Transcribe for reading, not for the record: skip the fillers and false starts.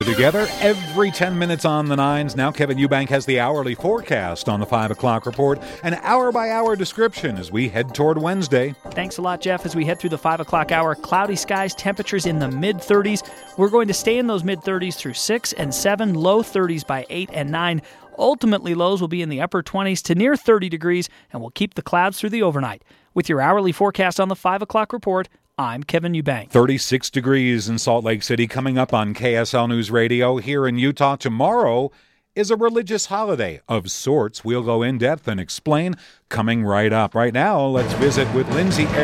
Together every 10 minutes on the nines. Now Kevin Eubank has the hourly forecast on the 5 o'clock report, an hour-by-hour description as we head toward Wednesday. Thanks a lot, Jeff. As we head through the 5 o'clock hour, cloudy skies, temperatures in the mid-30s. We're going to stay in those mid-30s through 6 and 7, low 30s by 8 and 9. Ultimately, lows will be in the upper 20s to near 30 degrees, and we'll keep the clouds through the overnight. With your hourly forecast on the 5 o'clock report, I'm Kevin Eubank. 36 degrees in Salt Lake City coming up on KSL News Radio. Here in Utah tomorrow is a religious holiday of sorts. We'll go in depth and explain coming right up. Right now, let's visit with Lindsay